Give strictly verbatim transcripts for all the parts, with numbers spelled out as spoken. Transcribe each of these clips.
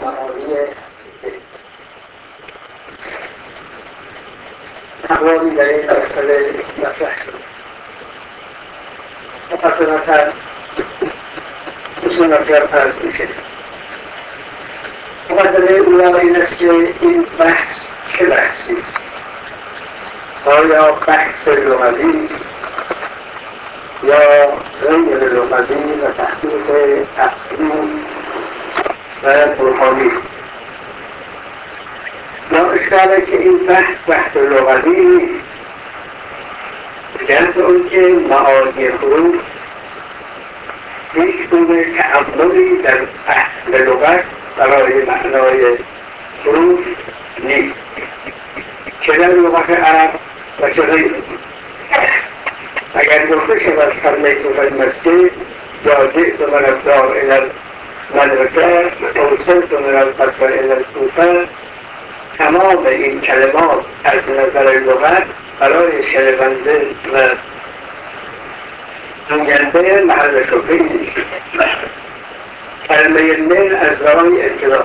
معانی اقوامی در این مسئله مطرح شد. مقدمتاً مصنفیان فرض میشه. مقدمه اولا این است که این بحث چه بحثی است؟ آیا بحث لغوی است یا غیر لغوی و تحقیق اصلی و برهانی است؟ یا اشکاله که این بحث بحث لغوی نیست، بجهت اون که معانی حروف هیچ گونه تعملی در اصل لغت برای معنای حروف نیست، چه در لغت عرب و چه غیر. اگر گفته شود صلیت فی المسجد یا جئت من الدار الی المدرسه او صرت من القصر الی الکوفه، تمام این کلمات از نظر لغت برای شنونده و گوینده محل شبهه‌ای نیست. کلمه من از برای ابتدا،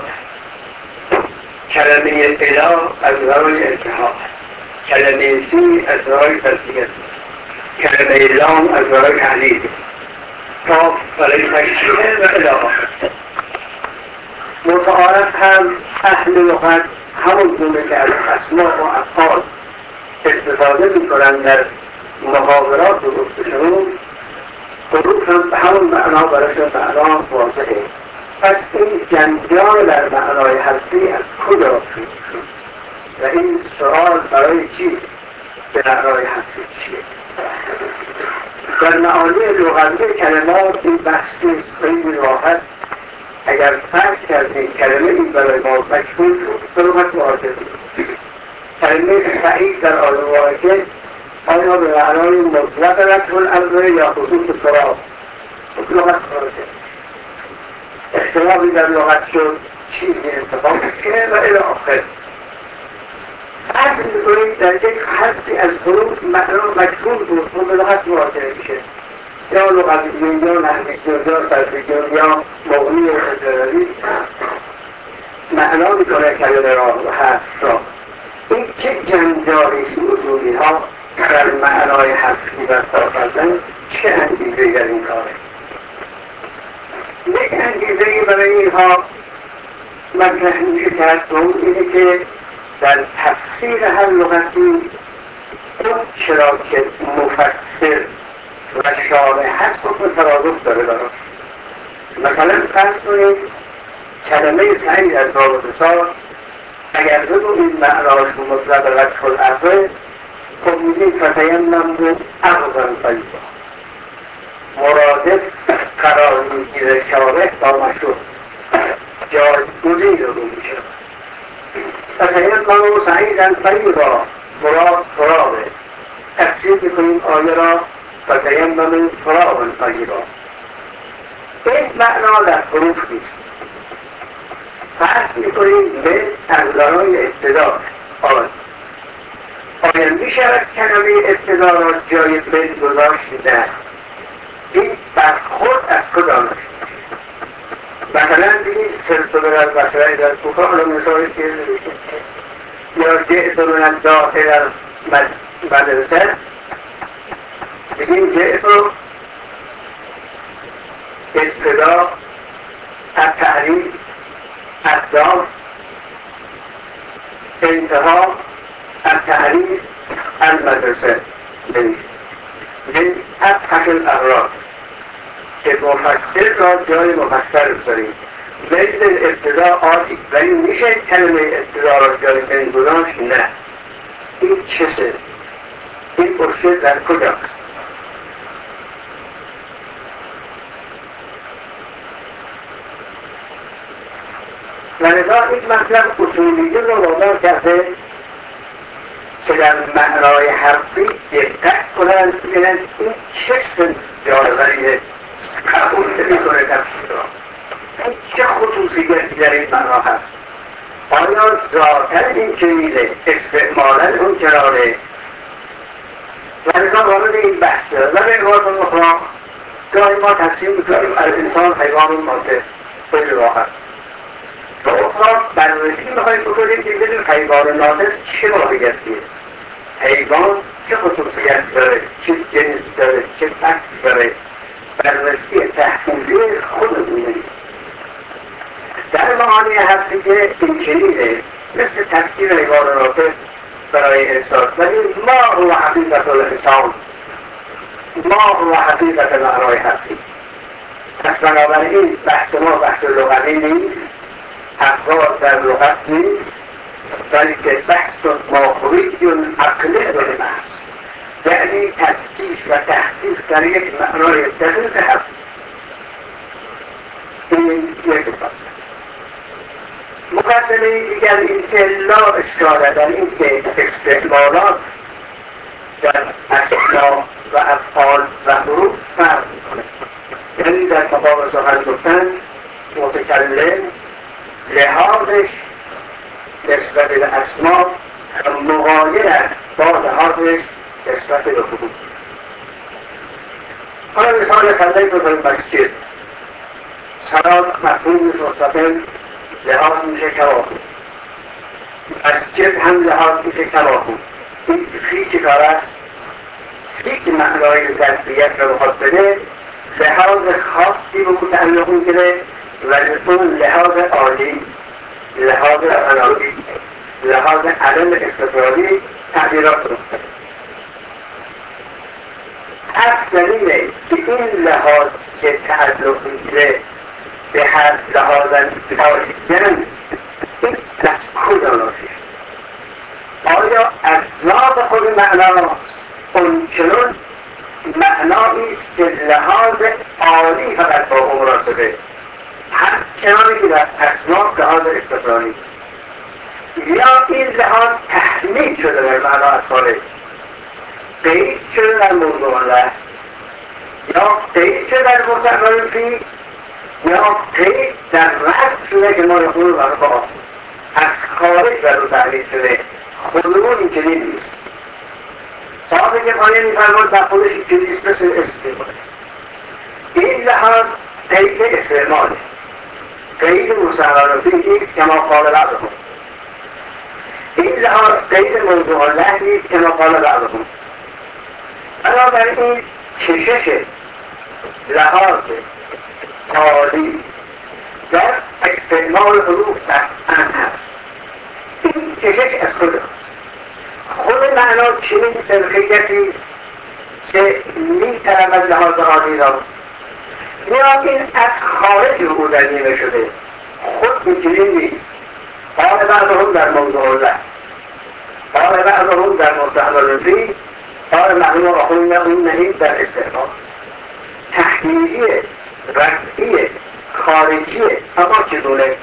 کلمه اله از برای انتها، کلمه فی از برای ظرفیت، کلمه لام از برای تعلیل، کاف برای تشریح و الی آخر. متعارف هم اهل لغت همون گونه که از اسماء و افعال استفاده می‌کنند در محاورات و گفتگو، حروف هم به همون معنا برایشان معنا واضحه. پس این جنجال در معنای حرفی از کجا شد و این سوال برای چیست به معنای حرفی چیه؟ در معانی لغوی کلمات این بحثی خیلی راحت. اگر فرض کردیم کلمه این برای ما مجهول شد به لغت واجب، کلمه سعید در آیه واجب آیا به معنای مطلق رفع الامر یا خصوص فراغ به لغت واجب، اختلافی در لغت شد چیزی انتخاب که و الی آخر. فرض می‌کنید در یک حرفی از حروف معنا مجهول بود و به لغت واجب میشه، یا لغویون یا نحویون یا صرفیون یا مغنی و خجروی معنا میکنه کلمه را و حرف را. این چه جنجالی است اصولی ها در معنای حرفی برپا کردن؟ چه انگیزه‌ای در این کاره؟ یک انگیزه‌ای برای اینها مطرح میشه کرد و اون اینه که در تفسیر هر لغتی اون چرا که مفسر و شارح هست حکم ترادف داره براش. مثلا فرض کنید کلمه سعید از باب مثال اگر بگو این معناش مطلق رفع الامر، خب میگیم فتیمم بود اغضا طیبا، مرادف قرار میگیره شارح با مشروع جایگزین رو میشه. فتیمم سعیدا طیبا مراد فراغه، تفسیر میکنیم آیه را فتیمم فراغا طیبا. این معنا در حروف نیست. فرض میکنیم به از برای ابتدا آن آیا میشود کلمه ابتدا را جای من گذاشت؟ نه. این برخورد از کدام است؟ مثلا بگیم سرت من البصره در کوفه، حالا مثالی که یا جئت من الداخل المدرسه، بگیم جئت ابتدا التعریف الدام، انتها التعریف المدرسه. من ابحث الاغراض که مفسر را جای مفسر بذاریم. من ابتدا عادی، ولی میشه کلمه ابتدا را جای من گذاشت؟ نه. این چیزه؟ این مشکل در کجاست؟ و لذا این مطلب اصولیه رو وادار کرده که در معنای حرفی دقت کنند ببینند این چه سن جایوریه قبول نمی‌کنه تفسیر را، این چه خصوصیتی در این معنا هست، آیا ذاتاً این جمیله استعمالاً اون جلاله. و لذا وارد این بحث شد. و به عبارت اخرى گاهی ما تفسیر می‌کنیم الانسان حیوان ماته خیلی راحت، و بررسی میخواید بکنید که بدون حیوان ناطق چه واقعیتیه، حیوان چه خصوصیت داره، چه جنس داره، چه فصل داره، بررسی تحلیلی خودمونه. در معانی حقیقه این چنینه مثل تفسیر حیوان ناطق برای انسان، ولی ما هو حقیقت الانسان، ما هو حقیقت معنای حقی. پس بنابراین بحث ما بحث لغوی نیست، افراد در لغت نیست، بلکه بحث ماهوی عقلی بالمحض، یعنی تفتیش و تحقیق در یک معنای دقیق حق. این یک بحث. مقدمه دیگر این که لا اشکال در این که استعمالات در اسما و افعال و حروف فرق می‌کنه. یعنی در مقام سخن گفتن متکلم لحاظش نسبت به اسما مغایر است با لحاظش نسبت به حروف. حالا مثال صلیت به مسجد، صلات مفهوم مستقل لحاظ میشه کواهو، مسجد هم لحاظ میشه کواهو. این فی چه کار است؟ فی که معنای ظرفیت رو بخواد بده لحاظ خاصی رو متعلق میگیره، ولی اون لحاظ عالی، لحاظ فنایی، لحاظ عدم استقلالی تعبیرات رو هر دلیله که این لحاظ که تعلق میگیره به هر لحاظ عالی‌تن این از کجا ناشی؟ آیا از ذات خود معنا اون چنون معنایی است که لحاظ عالی فقط با اون مناسبه، هر کنانی که در اسما لحاظ استقلالی، یا این لحاظ تحمیل شده در معنا از خارج، قید شده در موضوع الله، یا قید شده در مستعمل فی، یا قید در رد شده که ما یقول برخواه از خارج بر رو تحمیل شده. خودمون این چنین نیست. صاحب که پایه میفرماد در خودش این چنین نیست، مثل استعمال. این لحاظ قید استعماله، قید مستعمل فی نیست که ما قال بعضهم. این لحاظ قید موضوع الله نیست که ما قال بعضهم. بنابراین کشش لحاظ عالی در استعمال حروف قطعاً هست. این کشش از خود خود معنا چنین سرخیتی است که می طلبد لحاظ عالی را، یا این از خارج او دلیل شده، خود این چنین نیست. قال بعضهم در موضوع الله، قال بعضهم در مستعمل فی، قال معلوم آخرون اون نهید در استعمال. تحمیلی رفعی خارجی اما چگونه؟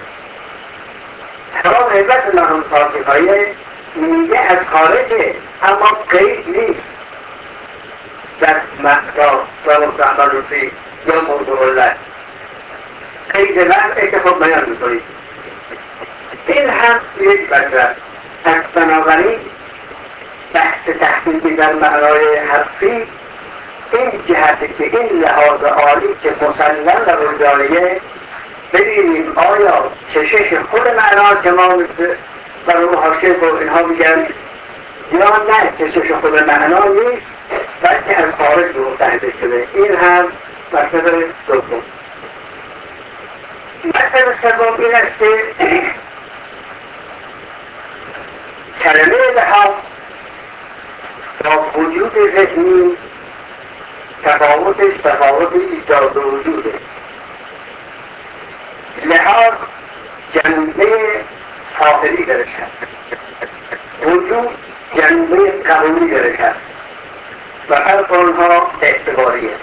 تمام حضرت مرحوم صاحب‌های میگه از خارجه اما قید نیست در معنا و مستعمل فی یا موضوع الله. قید رفعه که خب بیان میکنید. این هم یک بطرد از بنابراین بحث تحقیقی در معنای حرفی این جهته که این لحاظ عالی که مسلم در وجدانیه ببینیم آیا کشش خود معنا که ما برای حاشیه و اینها میگن یا نه کشش خود معنا نیست بلکه از خارج به متحده شده. این هم مطلب دوم. مطلب سوم این است که کلمه لحاظ با وجود ذهنی تفاوتش تفاوت ایجاد و وجوده. لحاظ جنبه فاعلی درش هست، وجود جنبه قبولی درش هست و فرق آنها اعتباریه.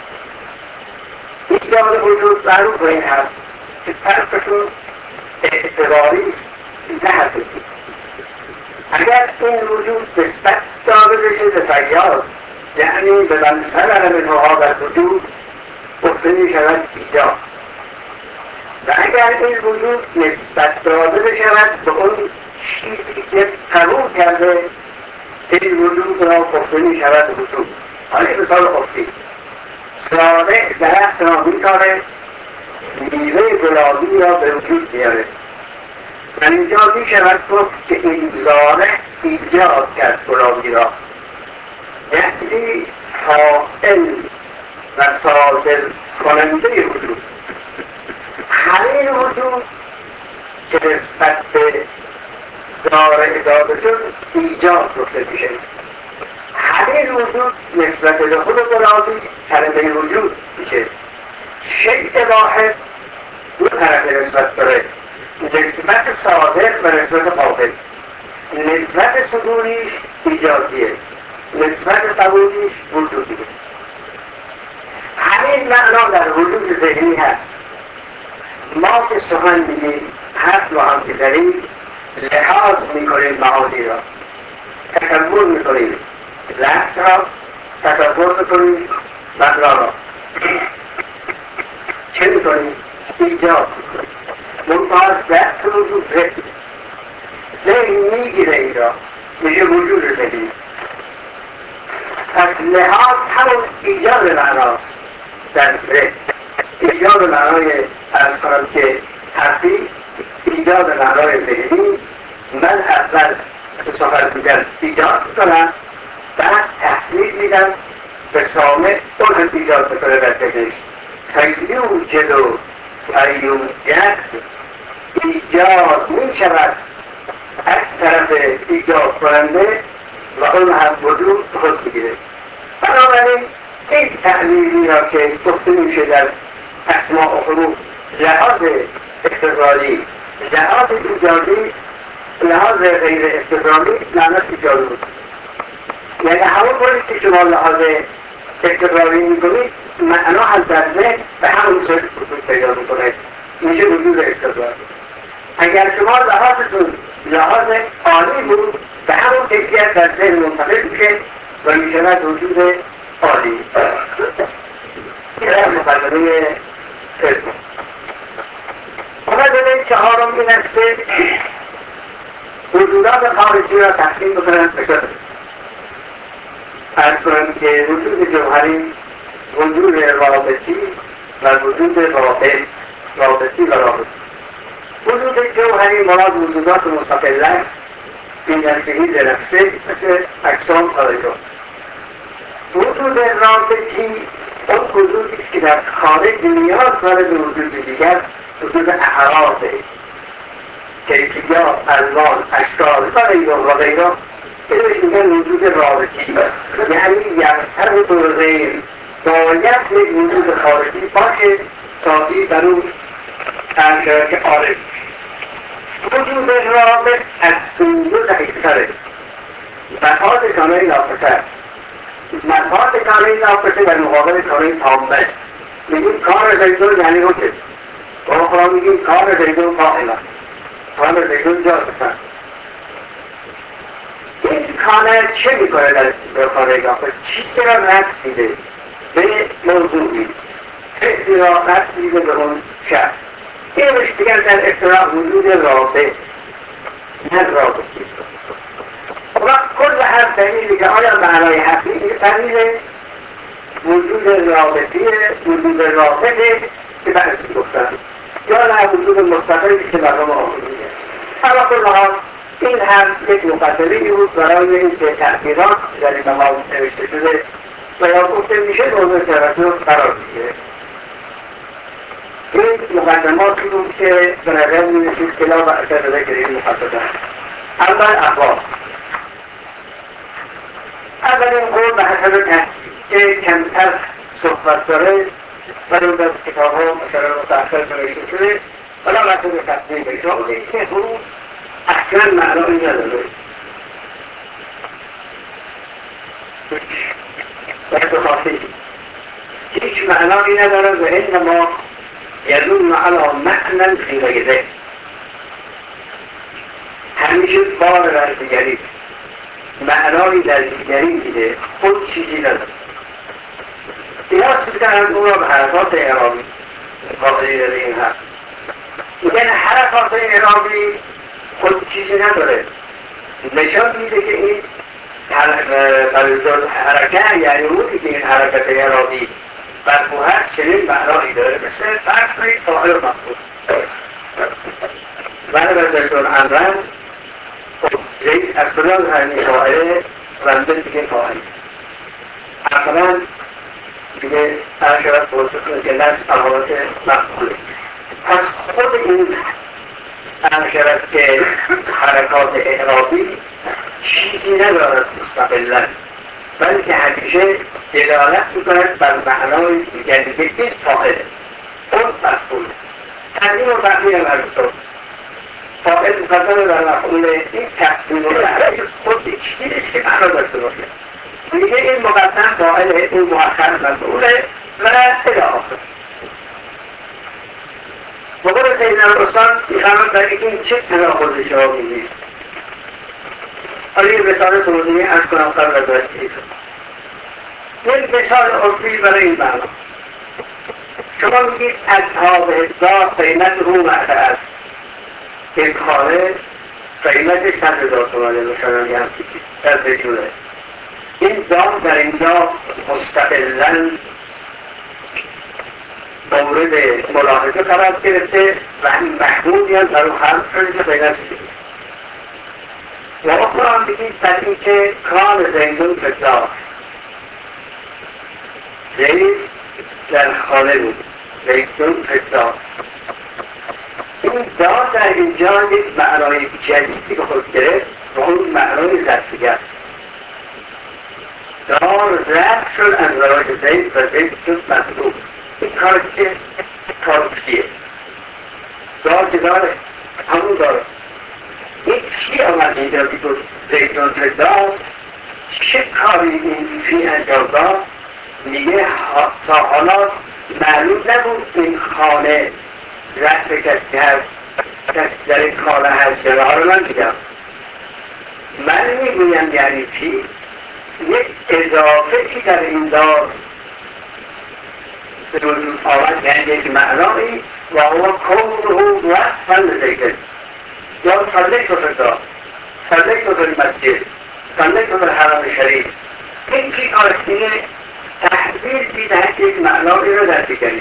ایجاد وجود معروف این هست که فرقشون اعتباری است نه حقیقی. اگر این وجود نسبت داده بشه به فیاض، یعنی به من سلم منها در وجود گفته می شود ایجاد، و اگر این وجود نسبت داده بشود به اون چیزی که قبول کرده این وجود را گفته می شود وجود. حالا مثال خفتی زارع درخت را می کاره میوه گلابی را به وجود میاره در اینجا می شود گفت که این زاره ایجاد کرد غلامی را، یعنی فاعل و صادر کننده وجود. همین وجود که نسبت به زاره اضافه شد ایجاد گفته میشه. همین وجود نسبت به خود غلامی کلمه وجود میشه. شیء واحد دو طرف نسبت داره، نسبت صادر و نسبت قابل. نسبت صدوریش ایجادیه، نسبت قبولیش وجودیه. همین معنا در وجود ذهنی هست. ما که سخن میگیم، حرف رو هم میزنیم، لحاظ میکنیم معانی را، تصور میکنیم لفظ را، تصور میکنیم معنا را. چه میکنیم؟ ایجاد میکنیم. منتها ذات وجود ذهن ذهن میگیره این را، میشه وجود ذهنی. پس لحاظ همون ایجاد معناست در ذهن. ایجاد معنای ارز کنم که حرفی، ایجاد معنای ذهنی. من اول به سخن میگن ایجاد کنم، بعد تحلیل میدم به سامع، اون هم ایجاد بکنه در ذهنش. تیوجد و تیوجد ایجاد می شود از طرف ایجاد کننده و اون هم وجود خود بگیره. بنابراین این تعلیلی را که گفته میشه در اسماء و حروف، لحاظ استقلالی، لحاظ ایجادی، لحاظ غیر استقلالی، لحاظ ایجادی بود. یعنی همون باری که شما لحاظ استقلالی میکنید، معنا هم در ذهن به همون ذهن وجود پیدا میکنه، میشه وجود استقلالی. اگر شما لحاظتون لحاظ عالی بود، به همون کیفیت در ذهن منتقل میشه و میشود وجود عالی. این از مقدمه سوم. مقدمه چهارم این است که وجودات خارجی را تقسیم بکنند به سه قسم. عرض کنم که وجود جوهری، وجود رابطی و وجود رابط، رابطی و رابطی. وجود جوهری مراد وجودات مستقل است، این نفسهی در نفسه، مثل اجسام آیدان. وجود رابطی اون وجودی است که در خارج نیاز داره به وجود دیگر، وجود اعراضه، کیفیات، الوان، اشکال و غیره و غیره. این بهش میگن وجود رابطی، یعنی یرتبط بالغیر، باید یک وجود خارجی باشه تا این بر اون که عارض. وجود رابط از این دو ضعیفتره. مفاد کامل ناقصه است. مفاد کامل ناقصه در مقابل کامل تامه. میگیم کار زیدون یعنی روکه، با خدا میگیم کار زیدون قائمه، کار زیدون جا بسن. این کانه چه میکنه در کار ناقصه؟ چیزی را رد میده به موضوعی، فکری را رد میده به اون شخص. این بهش دیگر در اصطلاح وجود رابط، نه رابطی. وقت کل حرف دلیل دیگه آیا معنای حقیقی قلیله وجود رابطیه، وجود رابطه که برسی گفتن، یا نه وجود مستقلی که برام آموزیه. اما کل حال این هم یک مقدمه‌ای بود برای اینکه تأثیرات در این مقام نوشته شده و یا گفته میشه موضوع توجه قرار میگیره. این مقدماتی بود که به نظر می‌رسید که لا بأس بذکر این مقدمه. اول اخبار. اولین قول به حسب تحصیل که کمتر صحبت داره ولی در کتاب ها مثلا متأثر نوشته شده، ولی مطلب تصمیم بشه آمده که حروف اصلا معنایی نداره. دست خاصی هیچ معنایی نداره و انما یدون علی معنی فی غیره، همیشه بار در دیگریست، معنایی در دیگری میده، خود چیزی نداره. قیاس میکنند اون را به حرکات اعرابی قابلی داره. این هم میگن حرکات اعرابی خود چیزی نداره، نشان میده که این حرکت یعنی اونی که این حرکت اعرابی مرفوع هست چنین معنایی داره، مثل فرض کنید فاعل و مفعول. ضرب زیدون امرن. خب زید از کدام همین فاعله رنده دیگه فاعله اولا دیگه هر شود بوده کنه که نفس احالات مقبوله. پس خود این هر شود که حرکات اعرابی چیزی ندارد مستقلا، بلکه همیشه دلالت میکند بر معنای دیگری که این فاعله اون مقبوله. تقدیم و تأخیر هم از تو فاعل مقدم در مفعول این تقدیم و تأخیر خود چیزی که معنا داشته باشه. میگه این مقدم فاعل، این مؤخر مفعوله و الی آخر. بقول سیدنا الاستاد میخواهم در این چه تناقض شما میگید. حالا این مثال توضیحی از کنم قبل از وقتی یک مثال عرفی برای این معنا. شما میگید اصحاب هزار قیمت رو معده است، یک خانه قیمت صد هزار تومانه مثلا یه همچی در بجونه. این دام در اینجا مستقلاً مورد ملاحظه قرار گرفته و این محمودی هم در اون حرف شده که قیمت شده. و اخرى هم بگید در این که کان زیدون فدار، زید در خانه بود، زیدون فدار. این دار در اینجا یک معنای جدیدی به خود گرفت و اون معنای ظرفیت. دار ظرف شد از برای زید و زید شد مطلوب. این کار که کار کیه؟ دار که داره همون داره. یک چی آمد اینجا بیدون زیدون فدار، چه کاری این فی انجام داد؟ میگه تا حالا معلوم نبود این خانه ظرف کسی هست، کسی در این خانه هست یا ها رو من میگم. من میگویم یعنی چی؟ یک اضافه که در این دار به وجود آمد، یعنی یک معنایی و هو کونه وقفا لزیدن یا صلیت فی الدار، صلیت فی المسجد، صلیت فی الحرم شریف. این که آرستینه تحویل دیدهد یک معنایی رو در دیگری.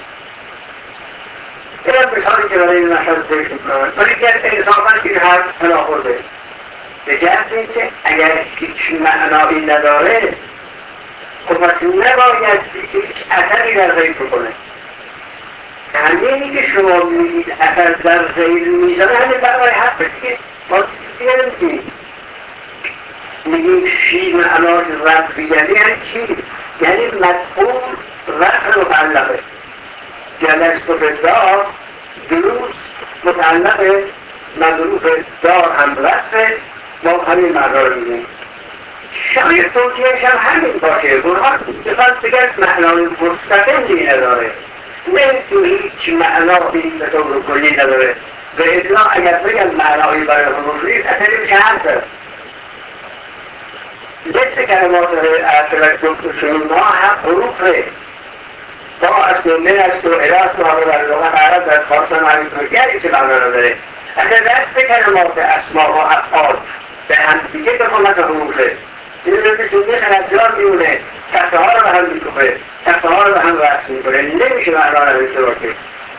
این مثالی که برای این مشهد ذکر میکنم ولی که انصافاً این حرف تناقضه. به جهت این که اگر هیچ معنایی نداره خب پس نبایستی که هیچ اثری در غیر بکنه. همینی که شما میگید اثر در غیر میزانه همین برای حق که ما دیگه نمیگیم. میگیم فی معنای رفعی یعنی چی؟ یعنی مفهوم رفع متعلقه. جلست و فدار دروس متعلق مدروف دار هم رفته، ما همین معنا رو میگیم. شاید توجیهش هم همین باشه. برهان بخواد بگرد معنای مستقلی نداره، نمیتونه هیچ معنایی به طور کلی نداره. به اطلاع اگر بگم معنایی برای حروف نیست اصلا نمیشه حرف زد. مثل کلمات اصلا گفتشون ما هم حروفه، ما از و من است و اله است و همه در لغت عرب در فارس هم همین یعنی که معنا نداره. اصلا رفت کلمات اسما و افعال به هم دیگه به حالت حروفه. این رو مثل میخند جار میونه، تخته ها رو به هم میکنه، تخته ها رو به هم رسم میکنه، نمیشه معنا نداشته باشه.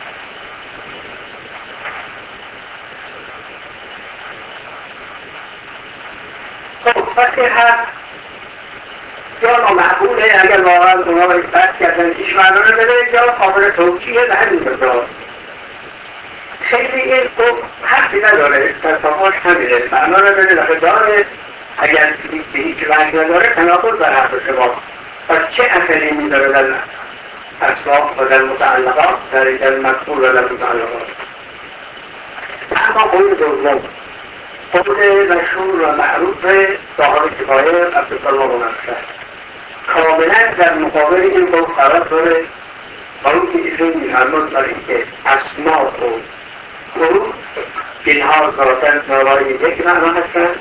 خب پس این حرف یا نامعقوله اگر واقعا اونا باید بحث کردن هیچ معنا نداره، یا قابل توجیه به همین مقدار. خیلی این خب حرفی نداره، سرفاقاش همینه، معنا نداره لکه داره. اگر به هیچ وجه نداره تناقض در حرف شما. پس چه اثری میذاره در اسباب و در متعلقات، در مقبول و در متعلقات؟ اما قول دوم، قول مشهور و معروف صاحب کفایه عبدالسلام و نفسه کاملا در مقابل این قول قرار داره. با اون که ایشون میفرمود برای اینکه اسما و حروف اینها ذاتاً دارای یک معنا هستند،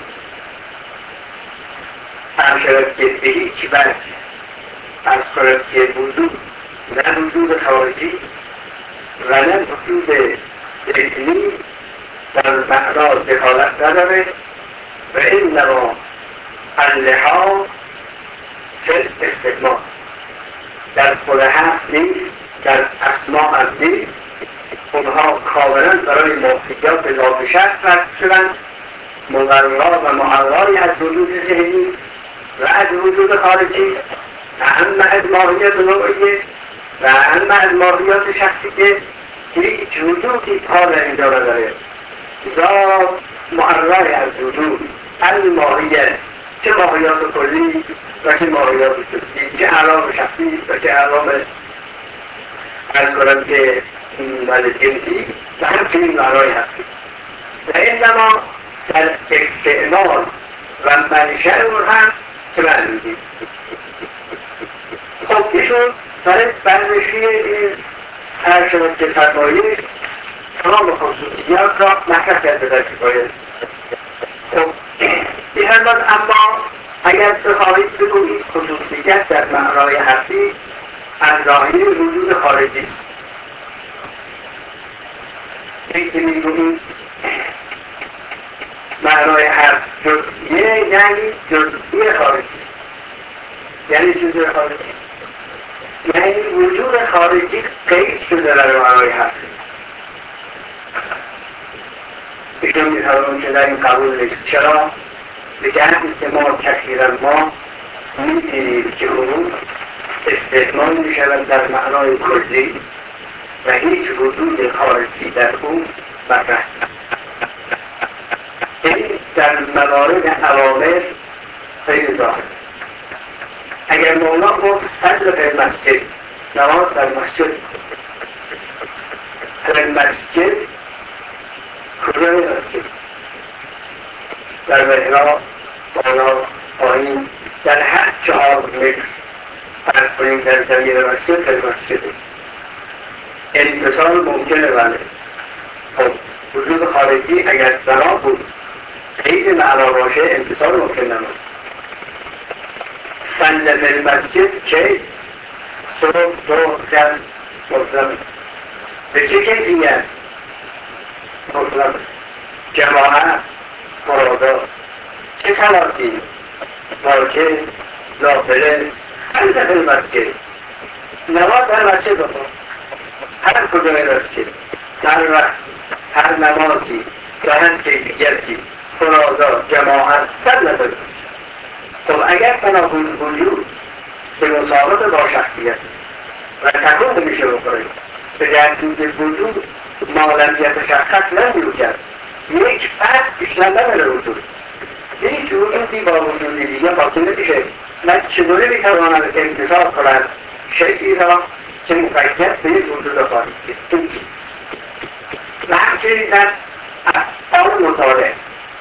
هم شود که به هیچ وجه از کنند که وجود نه وجود خارجی و نه وجود ذهنی در معنا دخالت نداره و انما اللحاظ فی الاستقبال در خود حرف نیست، در اسما هم نیست، اونها کاملا برای موقعیات ذات شخص رسم شدن، مبررات و معرای از وجود ذهنی و از وجود خارجی و اما از ماهیت نوعیه و اما از ماهیت شخصیه هیچ وجودی کار در اینجا نداره. ذات معرای از وجود الماهیت، چه ماهیات کلی و چه ماهیات جزئی، چه اعراب شخصی و چه اعراب از کنم که ولی جنسی و همچنین معنای هستی و این زمان در استعمال و منشأ اون هم که معلومید. خب ایشون برای بررسی این هر شد که فرمایش تمام خصوصیات را مطرح کرده در کفایت. خب این هم اما اگر بخواهید بگویید خصوصیت در معنای حرفی از ظاهر وجود خارجی است. یکی میگویید معنای حرف جزئیه یعنی جزئی خارجی، یعنی جزئی خارجی یعنی وجود خارجی قید شده در معنای حرف. ایشون می‌فرمایند که در این قبول نیست. چرا؟ بگن که ما کثیرا ما می‌بینیم که او استعمال می‌شود در معنای کلی و هیچ وجود خارجی در او مطرح نیست. این در موارد اوامر خیلی ظاهر. اگر مولا گفت صدر در مسجد، نماز در مسجد، در مسجد کجای مسجد؟ در محراب، بالا، پایین، در هر چهار متر فرض کنیم در زمین مسجد در مسجد انتصال ممکنه. بله خب وجود خارجی اگر بنا بود خیلی معنا باشه انتصال ممکن نمید. صلی فی المسجد که صبح دو زن مطلق به چه کیفیت؟ مطلق جماعت مرادات چه صلاتی؟ واجب نافله صلی فی المسجد نماز در مسجد بخون هر کجای مسجد هر وقت هر نمازی و هر کیفیتی فرازا جماعت صلی فی المسجد. خب اگر بنابود وجود به مسابقه با شخصیت و تکون میشه بکنید به جهت وجود مالمیت شخص نمیوجد یک فرد بیشتر نداره وجود، هیچ وجودی با وجودی دیگه حاصل نمیشه. من چطوری میتوانم انتصال کنم شیئی را که مقید به یک وجود خارجی؟ و همچنین در افعال مطالعه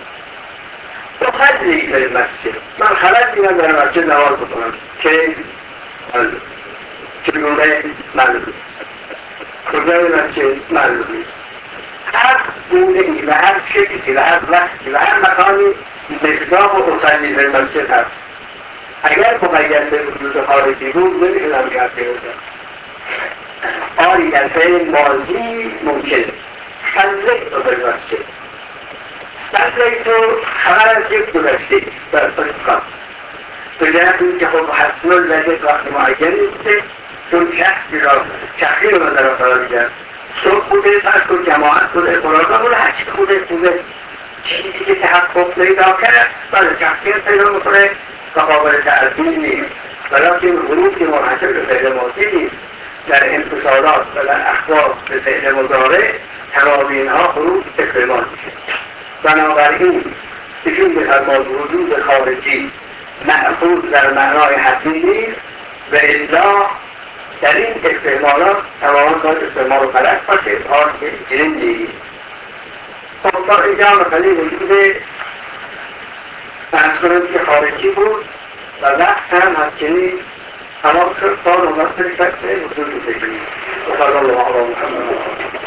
اصلی در مسجد من خلط دیدم در مسجد نماز بکنم که معلوم چگونه معلوم کجای مسجد معلوم هر گونه ای و هر شکلی و هر وقتی و هر مکانی مصداق و اصلی در مسجد هست. اگر مقید به وجود خارجی بود نمیتونم کرد بروزم آری در فعل ماضی ممکن صلی تو در مسجد صلی تو خبر از یک گذشته است در طریقات به جهت این که خب حسن لجد وقت معینی بوده چون شخصی را شخصی رو نظر قرار میدن صبح بوده فرق و جماعت بوده قرارگاه بوده هرچی بوده بوده چیزی که تحقق پیدا کرد بله شخصیت پیدا میکنه و قابل تعدیل نیست ولیکن حروف که منحصر به فعل ماضی نیست در انتصالات و در اخبار به فعل مضارع تمام اینها حروف استعمال میشه. بنابراین ایشون می‌فرماید وجود خارجی مأخوذ در معنای حرفی نیست و الا در این استعمالات تماما باید استعمال غلط باشه آن که چنین نیست. خب تا اینجا مثلا وجود فرض که خارجی بود و وقت هم همچنین تمام شد تا نوبت برسد به وجود ذهنی. و صلی الله علیه و محمد